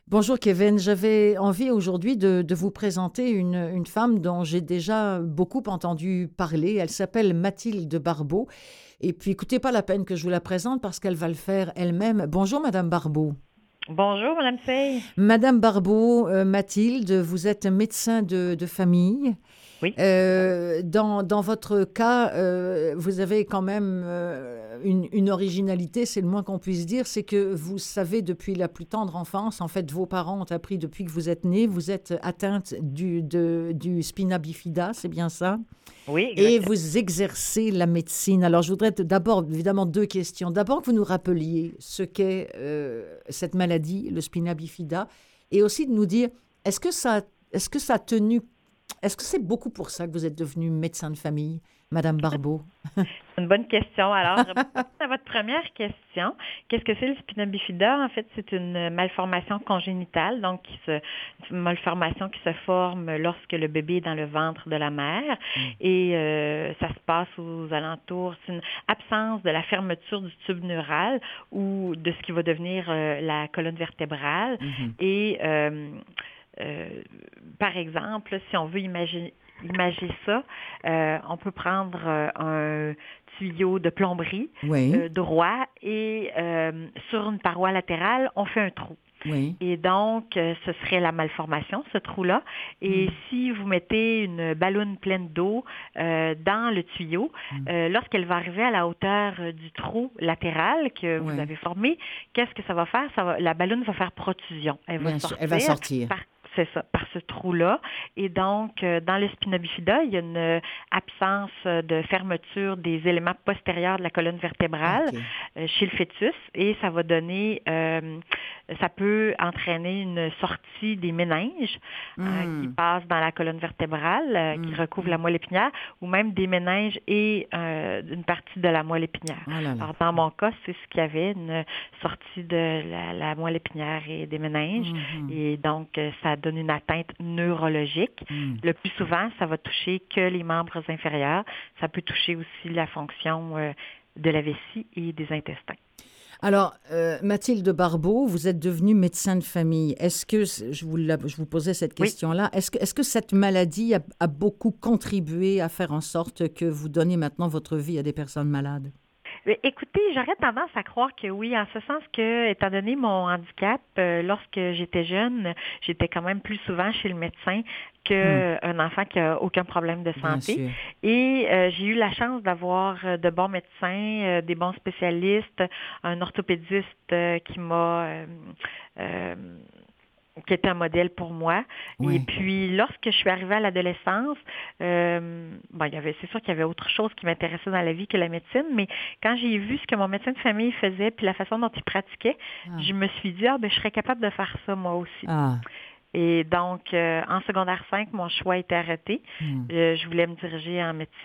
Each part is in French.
Bonjour Kevin, j'avais envie aujourd'hui de vous présenter une femme dont j'ai déjà beaucoup entendu parler. Elle s'appelle Mathilde Barbeau. Et puis écoutez, pas la peine que je vous la présente parce qu'elle va le faire elle-même. Bonjour Madame Barbeau. Bonjour, Madame Sey. Madame Barbeau, Mathilde, vous êtes médecin de famille. Oui, Dans votre cas, vous avez quand même une originalité, c'est le moins qu'on puisse dire, c'est que vous savez depuis la plus tendre enfance, en fait, vos parents ont appris depuis que vous êtes née, vous êtes atteinte du spina bifida, c'est bien ça? oui, Et exactement. vous exercez la médecine. Alors, je voudrais d'abord, évidemment, deux questions. D'abord, que vous nous rappeliez ce qu'est cette maladie, le spina bifida, et aussi de nous dire, est-ce que ça, est-ce que ça a tenu, est-ce que c'est beaucoup pour ça que vous êtes devenue médecin de famille, Madame Barbeau? C'est une bonne question. Alors, pour répondre à votre première question, qu'est-ce que c'est le spina bifida? En fait, c'est une malformation congénitale, donc une malformation qui se forme lorsque le bébé est dans le ventre de la mère. Mm. Et ça se passe aux alentours. C'est une absence de la fermeture du tube neural ou de ce qui va devenir la colonne vertébrale. Mhm. Et euh, par exemple, si on veut imaginer ça, on peut prendre un tuyau de plomberie Oui, droit et sur une paroi latérale, on fait un trou. oui. Et donc, ce serait la malformation, ce trou-là. Et Mm. si vous mettez une ballonne pleine d'eau dans le tuyau, Mm. lorsqu'elle va arriver à la hauteur du trou latéral que vous Oui, avez formé, qu'est-ce que ça va faire? La ballonne va faire protrusion. Elle va bien sûr, elle va sortir sortir. par c'est ça, par ce trou-là. Et donc, dans le spina bifida, il y a une absence de fermeture des éléments postérieurs de la colonne vertébrale OK. chez le fœtus et ça va donner, ça peut entraîner une sortie des méninges qui Mm. passent dans la colonne vertébrale, qui Mm. recouvre la Mm. moelle épinière, ou même des méninges et une partie de la moelle épinière. Oh là là. Alors, dans mon cas, c'est ce qu'il y avait, une sortie de la moelle épinière et des méninges. Mhm. Et donc, ça donne une atteinte neurologique. Mm. Le plus souvent, ça va toucher que les membres inférieurs. Ça peut toucher aussi la fonction de la vessie et des intestins. Alors, Mathilde Barbeau, vous êtes devenue médecin de famille. Est-ce que, je vous posais cette Oui. question-là, est-ce que cette maladie a beaucoup contribué à faire en sorte que vous donnez maintenant votre vie à des personnes malades? Écoutez, j'aurais tendance à croire que oui, en ce sens que, étant donné mon handicap, lorsque j'étais jeune, j'étais quand même plus souvent chez le médecin Hmm, qu'un enfant qui a aucun problème de bien santé. sûr. Et j'ai eu la chance d'avoir de bons médecins, des bons spécialistes, un orthopédiste euh, qui était un modèle pour moi. Et Oui. puis, lorsque je suis arrivée à l'adolescence, c'est sûr qu'il y avait autre chose qui m'intéressait dans la vie que la médecine, mais quand j'ai vu ce que mon médecin de famille faisait, puis la façon dont il pratiquait, Ah, je me suis dit, je serais capable de faire ça moi aussi. ah, Et donc, en secondaire 5, mon choix a été arrêté. hmm. Je voulais me diriger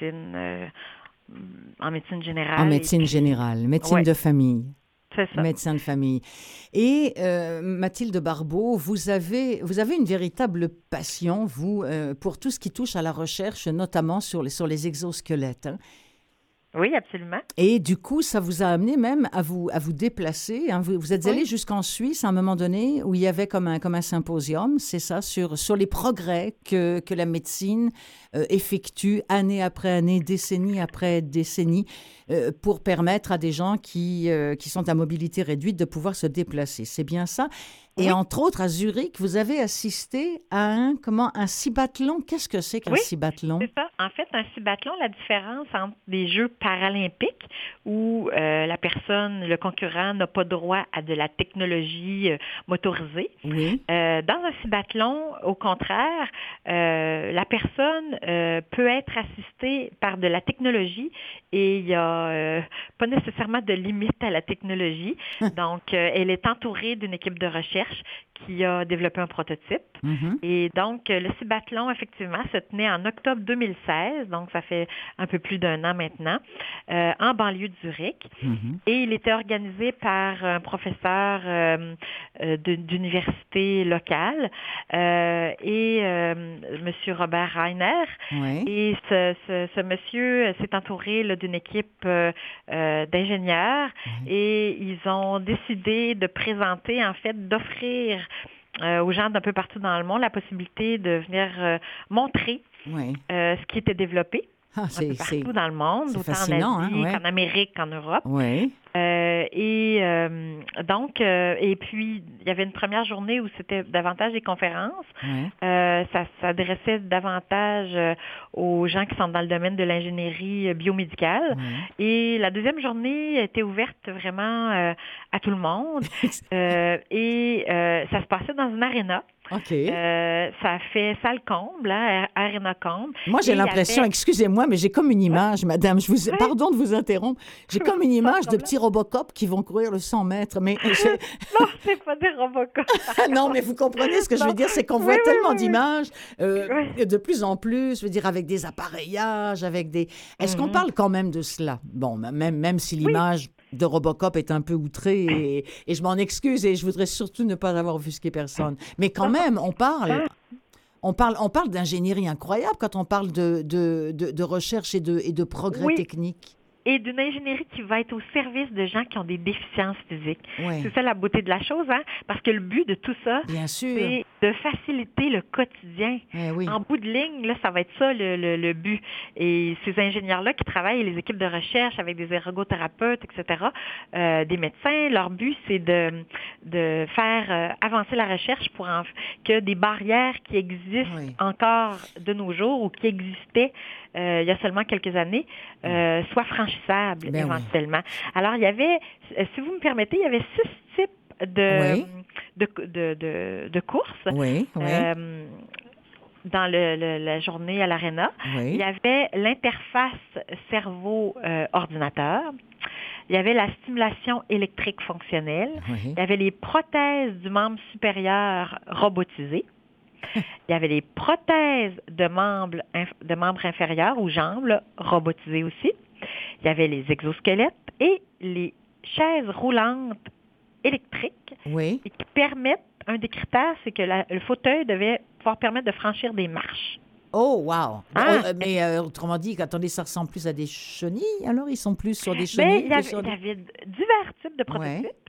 en médecine En générale, et médecine puis, générale, médecine ouais, de famille. c'est ça. Médecin de famille. Et Mathilde Barbeau, vous avez une véritable passion, vous, pour tout ce qui touche à la recherche, notamment sur les exosquelettes, hein. Oui, absolument. Et du coup, ça vous a amené même à vous déplacer, hein. Vous êtes allé Oui. jusqu'en Suisse à un moment donné où il y avait comme un symposium, c'est ça, sur les progrès que la médecine effectue année après année, décennie après décennie, pour permettre à des gens qui sont à mobilité réduite de pouvoir se déplacer. C'est bien ça. Et Oui. entre autres, à Zurich, vous avez assisté à un cibathlon. Qu'est-ce que c'est qu'un Oui, cibathlon? c'est ça. En fait, un cibathlon, la différence entre des Jeux paralympiques où la personne, le concurrent n'a pas droit à de la technologie motorisée. Oui. Dans un cibathlon, au contraire, la personne peut être assistée par de la technologie et il n'y a pas nécessairement de limite à la technologie. Donc, elle est entourée d'une équipe de recherche qui a développé un prototype. Mhm. Et donc, le cibathlon, effectivement, se tenait en octobre 2016, donc ça fait un peu plus d'un an maintenant, en banlieue de Zurich. Mhm. Et il était organisé par un professeur d'université locale Monsieur Robert Reiner. Oui. Et ce monsieur s'est entouré là, d'une équipe d'ingénieurs Oui. et ils ont décidé de présenter, en fait, d'offrir aux gens d'un peu partout dans le monde la possibilité de venir montrer ce qui était développé. Un peu partout dans le monde, autant fascinant, en Asie qu'en Amérique qu'en Europe. Oui. Et puis, il y avait une première journée où c'était davantage des conférences. Ça s'adressait davantage aux gens qui sont dans le domaine de l'ingénierie biomédicale. Et la deuxième journée était ouverte vraiment à tout le monde. Ça se passait dans une aréna. OK. Ça a fait salle comble, hein, Arena comble. Moi, j'ai l'impression, excusez-moi, mais j'ai comme une image, madame, pardon de vous interrompre, j'ai comme une image de petits Robocop qui vont courir le 100 mètres. Mais non, c'est pas des Robocop. Non, mais vous comprenez ce que je veux dire, c'est qu'on voit tellement d'images, de plus en plus, je veux dire, avec des appareillages, avec des... Est-ce qu'on parle quand même de cela? Bon, même si l'image de Robocop est un peu outrée, et je m'en excuse, et je voudrais surtout ne pas avoir offusqué personne. Mais quand même, on parle d'ingénierie incroyable quand on parle de recherche et de progrès techniques. Et d'une ingénierie qui va être au service de gens qui ont des déficiences physiques. Oui. C'est ça la beauté de la chose, hein? Parce que le but de tout ça, c'est de faciliter le quotidien. En bout de ligne, là, ça va être ça le but. Et ces ingénieurs-là qui travaillent, les équipes de recherche avec des ergothérapeutes, etc., des médecins, leur but, c'est de faire avancer la recherche pour que des barrières qui existent encore de nos jours ou qui existaient il y a seulement quelques années, soient franchissables éventuellement. Alors, il y avait, si vous me permettez, il y avait 6 types de courses dans la journée à l'Arena. Il y avait l'interface cerveau-ordinateur. Il y avait la stimulation électrique fonctionnelle. Il y avait les prothèses du membre supérieur robotisées. Il y avait les prothèses de membres inférieurs ou jambes robotisées aussi. Il y avait les exosquelettes et les chaises roulantes électriques qui permettent, un des critères, c'est que le fauteuil devait pouvoir permettre de franchir des marches. Oh, wow! Mais autrement dit, attendez, ça ressemble plus à des chenilles, alors? Ils sont plus sur des chenilles? Il y avait divers types de prototypes.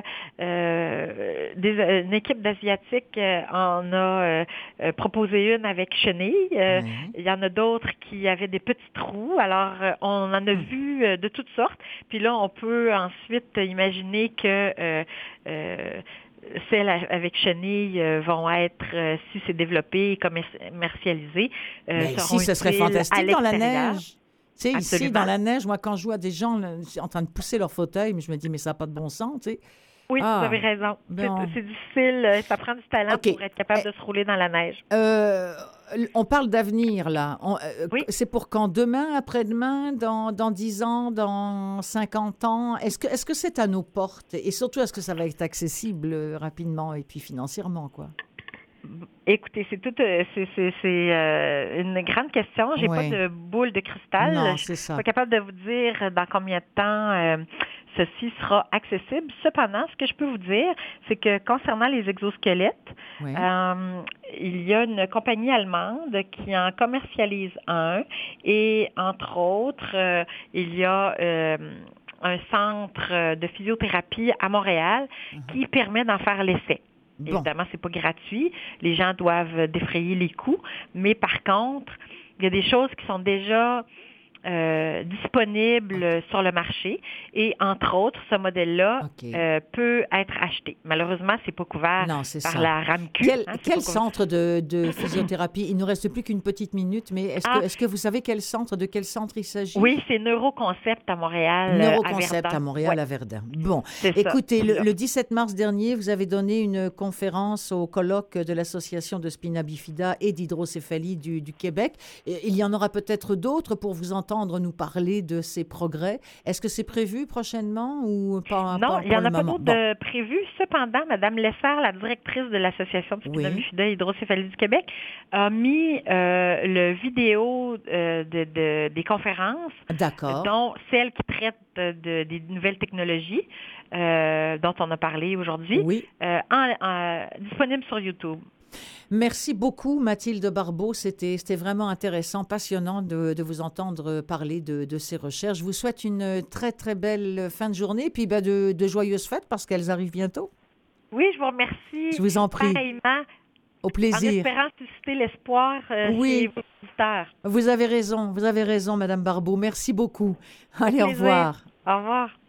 Une équipe d'Asiatiques en a proposé une avec chenilles. Il y en a d'autres qui avaient des petits trous. Alors, on en a vu de toutes sortes. Puis là, on peut ensuite imaginer que... celles avec chenilles vont être, si c'est développé et commercialisé, seront ce serait fantastique dans la neige. Tu sais, ici, dans la neige, moi, quand je vois des gens en train de pousser leur fauteuil, je me dis, mais ça n'a pas de bon sens, tu sais. Oui, vous avez raison. C'est difficile. Ça prend du talent pour être capable de se rouler dans la neige. On parle d'avenir, là. C'est pour quand? Demain, après-demain, dans 10 ans, dans 50 ans? Est-ce que c'est à nos portes? Et surtout, est-ce que ça va être accessible rapidement et puis financièrement, quoi? Écoutez, c'est une grande question. J'ai pas de boule de cristal. Non, je suis pas capable de vous dire dans combien de temps ceci sera accessible. Cependant, ce que je peux vous dire, c'est que concernant les exosquelettes, il y a une compagnie allemande qui en commercialise un et, entre autres, il y a un centre de physiothérapie à Montréal qui permet d'en faire l'essai. Évidemment, c'est pas gratuit. Les gens doivent défrayer les coûts. Mais par contre, il y a des choses qui sont déjà disponibles sur le marché. Et entre autres, ce modèle-là peut être acheté. Malheureusement, c'est pas couvert par la RAMQ. Quel centre de physiothérapie? Il ne nous reste plus qu'une petite minute, mais est-ce que vous savez de quel centre il s'agit? Oui, c'est Neuroconcept à Montréal. Neuroconcept à Montréal, à Verdun. Bon, écoutez, le 17 mars dernier, vous avez donné une conférence au colloque de l'Association de spina bifida et d'hydrocéphalie du Québec. Il y en aura peut-être d'autres pour vous entendre nous parler de ces progrès. Est-ce que c'est prévu prochainement ou pas? Non, il n'y en a pas d'autres de prévus. Cependant, Mme Lessard, la directrice de l'Association de spina bifida et hydrocéphalie du Québec, a mis le vidéo des conférences, dont celle qui traite des nouvelles technologies dont on a parlé aujourd'hui, disponible sur YouTube. Merci beaucoup, Mathilde Barbeau. C'était vraiment intéressant, passionnant de vous entendre parler de ces recherches. Je vous souhaite une très, très belle fin de journée et puis de joyeuses fêtes parce qu'elles arrivent bientôt. Oui, je vous remercie. Je vous en prie. Pareillement. Au En plaisir. espérant susciter l'espoir Oui. chez vos auditeurs. Vous avez raison, Madame Barbeau. Merci beaucoup. Allez, au Plaisir. revoir. Au revoir.